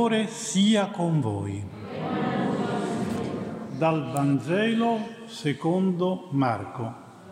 Signore sia con voi. Dal Vangelo secondo Marco.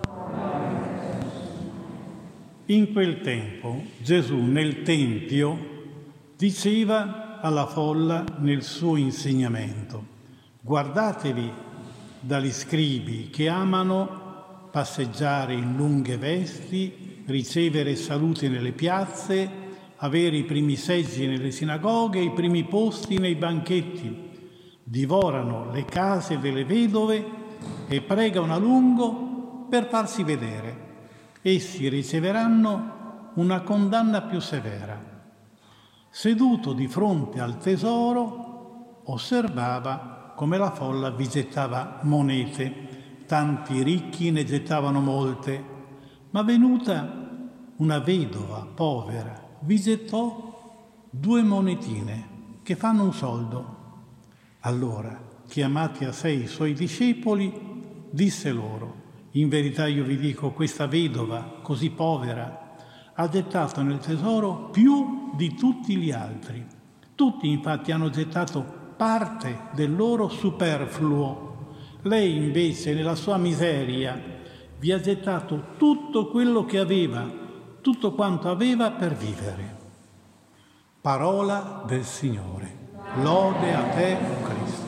In quel tempo Gesù nel Tempio diceva alla folla nel suo insegnamento: guardatevi dagli scribi che amano passeggiare in lunghe vesti, ricevere saluti nelle piazze, avere i primi seggi nelle sinagoghe e i primi posti nei banchetti. Divorano le case delle vedove e pregano a lungo per farsi vedere. Essi riceveranno una condanna più severa. Seduto di fronte al tesoro, osservava come la folla vi gettava monete. Tanti ricchi ne gettavano molte, ma venuta una vedova povera vi gettò 2 monetine che fanno un soldo. Allora, chiamati a sé i suoi discepoli, disse loro: in verità io vi dico, questa vedova così povera ha gettato nel tesoro più di tutti gli altri. Tutti infatti hanno gettato parte del loro superfluo. Lei invece nella sua miseria vi ha gettato tutto quello che aveva, tutto quanto aveva per vivere. Parola del Signore. Lode a te, o Cristo.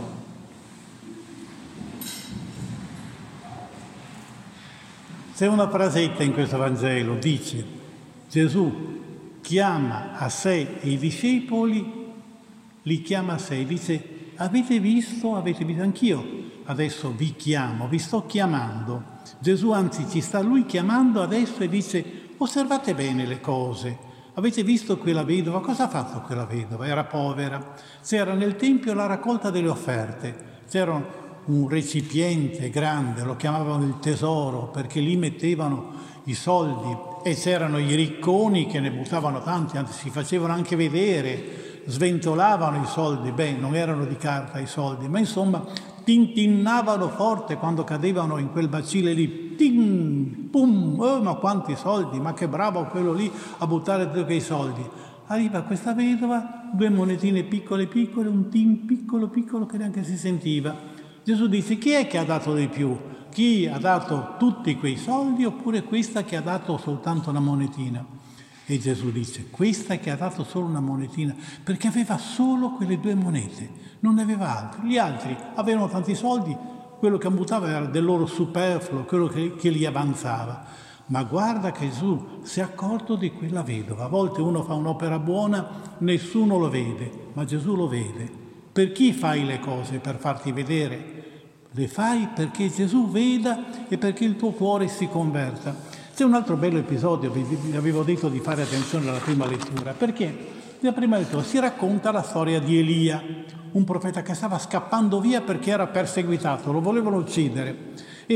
C'è una frasetta in questo Vangelo, dice: Gesù chiama a sé i discepoli, li chiama a sé, dice: avete visto, anch'io adesso vi chiamo, vi sto chiamando. Gesù anzi ci sta lui chiamando adesso e dice: osservate bene le cose. Avete visto quella vedova? Cosa ha fatto quella vedova? Era povera. C'era nel Tempio la raccolta delle offerte. C'era un recipiente grande, lo chiamavano il tesoro, perché lì mettevano i soldi. E c'erano i ricconi che ne buttavano tanti, anzi si facevano anche vedere, sventolavano i soldi. Non erano di carta i soldi, ma insomma tintinnavano forte quando cadevano in quel bacile lì. Tim, pum, ma quanti soldi, ma che bravo quello lì a buttare tutti quei soldi. Arriva questa vedova, 2 monetine piccole, un tim piccolo che neanche si sentiva. Gesù dice: chi è che ha dato di più? Chi ha dato tutti quei soldi oppure questa che ha dato soltanto una monetina? E Gesù dice: questa che ha dato solo una monetina, perché aveva solo quelle 2 monete, non ne aveva altri. Gli altri avevano tanti soldi, quello che buttava era del loro superfluo, quello che gli avanzava. Ma guarda che Gesù si è accorto di quella vedova. A volte uno fa un'opera buona, nessuno lo vede, ma Gesù lo vede. Per chi fai le cose? Per farti vedere? Le fai perché Gesù veda e perché il tuo cuore si converta. C'è un altro bello episodio, vi avevo detto di fare attenzione alla prima lettura, perché nella prima lettura si racconta la storia di Elia, un profeta che stava scappando via perché era perseguitato, lo volevano uccidere,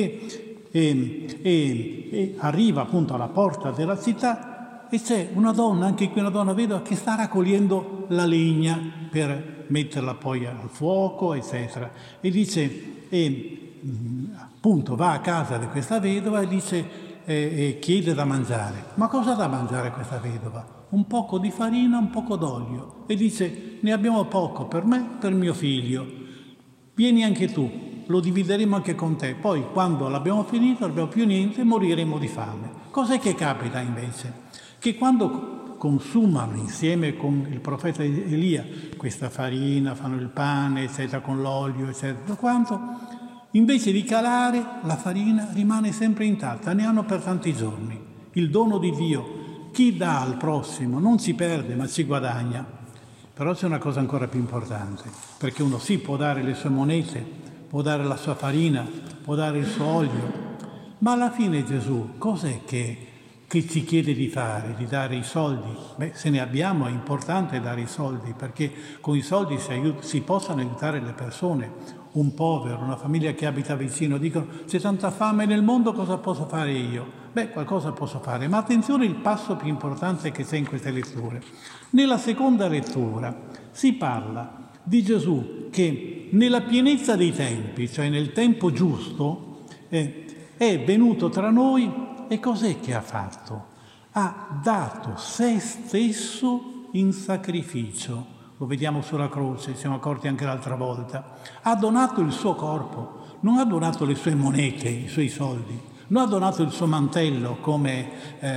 e arriva appunto alla porta della città e c'è una donna, anche qui una donna vedova, che sta raccogliendo la legna per metterla poi al fuoco, eccetera. E dice, appunto va a casa di questa vedova e dice, e chiede da mangiare. Ma cosa dà da mangiare questa vedova? Un poco di farina, un poco d'olio. E dice: ne abbiamo poco per me, per mio figlio. Vieni anche tu, lo divideremo anche con te. Poi, quando l'abbiamo finito, non abbiamo più niente, moriremo di fame. Cos'è che capita invece? Che quando consumano insieme con il profeta Elia questa farina, fanno il pane, eccetera, con l'olio, eccetera, quanto, invece di calare, la farina rimane sempre intatta, ne hanno per tanti giorni. Il dono di Dio, chi dà al prossimo non si perde ma si guadagna. Però c'è una cosa ancora più importante, perché uno sì può dare le sue monete, può dare la sua farina, può dare il suo olio, ma alla fine Gesù cos'è che ci chiede di fare? Di dare i soldi? Se ne abbiamo è importante dare i soldi, perché con i soldi si possono aiutare le persone. Un povero, una famiglia che abita vicino, dicono: c'è tanta fame nel mondo, cosa posso fare io? Qualcosa posso fare, ma attenzione il passo più importante che c'è in queste letture. Nella seconda lettura si parla di Gesù che nella pienezza dei tempi, cioè nel tempo giusto, è venuto tra noi e cos'è che ha fatto? Ha dato se stesso in sacrificio, lo vediamo sulla croce, siamo accorti anche l'altra volta, ha donato il suo corpo, non ha donato le sue monete, i suoi soldi, non ha donato il suo mantello come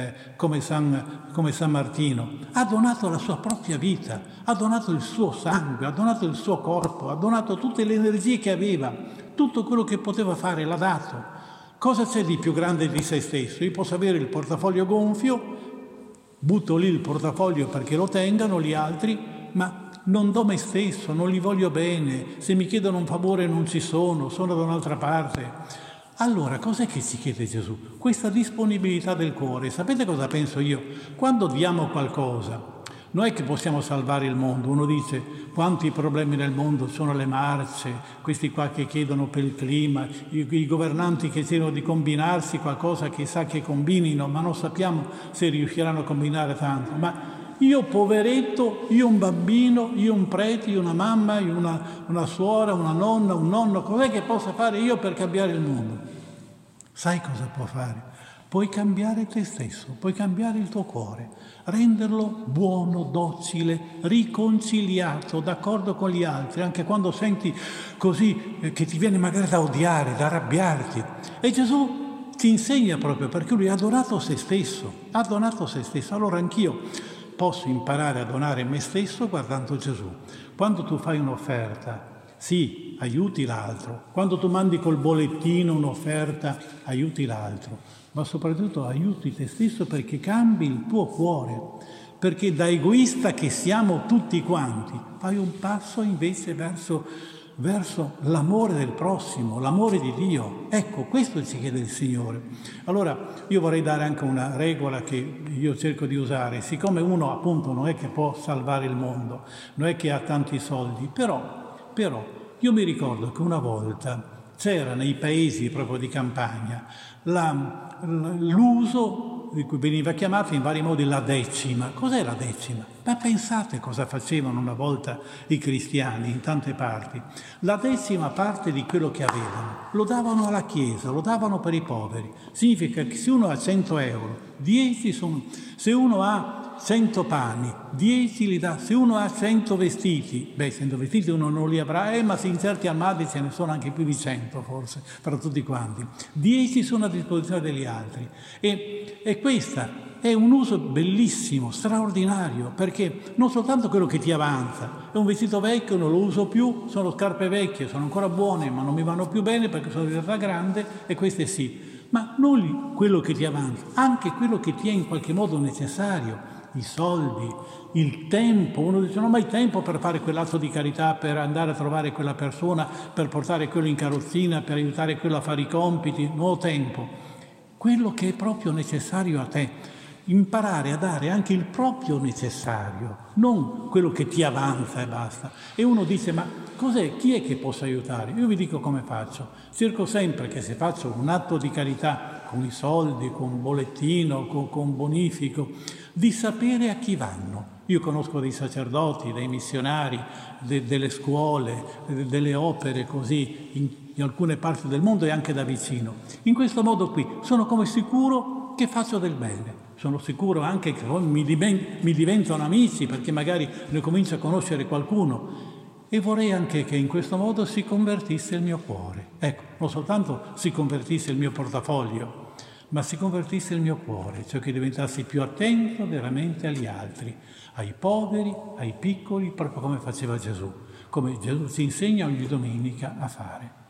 San Martino, ha donato la sua propria vita, ha donato il suo sangue, ha donato il suo corpo, ha donato tutte le energie che aveva, tutto quello che poteva fare l'ha dato. Cosa c'è di più grande di se stesso? Io posso avere il portafoglio gonfio, butto lì il portafoglio perché lo tengano gli altri, ma non do me stesso, non li voglio bene, se mi chiedono un favore non ci sono da un'altra parte. Allora, cos'è che ci chiede Gesù? Questa disponibilità del cuore. Sapete cosa penso io? Quando diamo qualcosa, non è che possiamo salvare il mondo. Uno dice, quanti problemi nel mondo, sono le marce, questi qua che chiedono per il clima, i governanti che cercano di combinarsi qualcosa che sa che combinino, ma non sappiamo se riusciranno a combinare tanto. Ma io poveretto, io un bambino, io un prete, io una mamma, io una suora, una nonna, un nonno, cos'è che posso fare io per cambiare il mondo? Sai cosa può fare? Puoi cambiare te stesso, puoi cambiare il tuo cuore, renderlo buono, docile, riconciliato, d'accordo con gli altri, anche quando senti così che ti viene magari da odiare, da arrabbiarti. E Gesù ti insegna proprio perché lui ha donato se stesso, ha donato se stesso. Allora anch'io posso imparare a donare me stesso guardando Gesù. Quando tu fai un'offerta, sì, aiuti l'altro. Quando tu mandi col bollettino un'offerta, aiuti l'altro. Ma soprattutto aiuti te stesso perché cambi il tuo cuore. Perché da egoista che siamo tutti quanti, fai un passo invece verso l'amore del prossimo, l'amore di Dio. Ecco, questo ci chiede il Signore. Allora, io vorrei dare anche una regola che io cerco di usare. Siccome uno appunto non è che può salvare il mondo, non è che ha tanti soldi, però io mi ricordo che una volta c'era nei paesi proprio di campagna l'uso di cui veniva chiamata in vari modi la decima. Cos'è la decima? Ma pensate cosa facevano una volta i cristiani in tante parti. La decima parte di quello che avevano lo davano alla Chiesa, lo davano per i poveri. Significa che se uno ha 100 euro, 10 sono... Se uno ha 100 pani, 10 li dà. Se uno ha 100 vestiti, 100 vestiti uno non li avrà, ma se in certi armadi ce ne sono anche più di 100 forse, per tutti quanti. 10 sono a disposizione degli altri. E questa è un uso bellissimo, straordinario, perché non soltanto quello che ti avanza, è un vestito vecchio, non lo uso più, sono scarpe vecchie, sono ancora buone, ma non mi vanno più bene perché sono diventata grande, e queste sì. Ma non quello che ti avanza, anche quello che ti è in qualche modo necessario, i soldi, il tempo. Uno dice non ho mai tempo per fare quell'atto di carità, per andare a trovare quella persona, per portare quello in carrozzina, per aiutare quello a fare i compiti, non ho tempo. Quello che è proprio necessario a te, imparare a dare anche il proprio necessario, non quello che ti avanza e basta. E uno dice ma cos'è? Chi è che posso aiutare? Io vi dico come faccio. Cerco sempre che se faccio un atto di carità con i soldi, con un bollettino, con bonifico, di sapere a chi vanno. Io conosco dei sacerdoti, dei missionari, delle scuole, delle opere così in alcune parti del mondo e anche da vicino. In questo modo qui sono come sicuro che faccio del bene. Sono sicuro anche che mi diventano amici perché magari ne comincio a conoscere qualcuno. E vorrei anche che in questo modo si convertisse il mio cuore. Ecco, non soltanto si convertisse il mio portafoglio, ma si convertisse il mio cuore, cioè che diventassi più attento veramente agli altri, ai poveri, ai piccoli, proprio come faceva Gesù, come Gesù ci insegna ogni domenica a fare.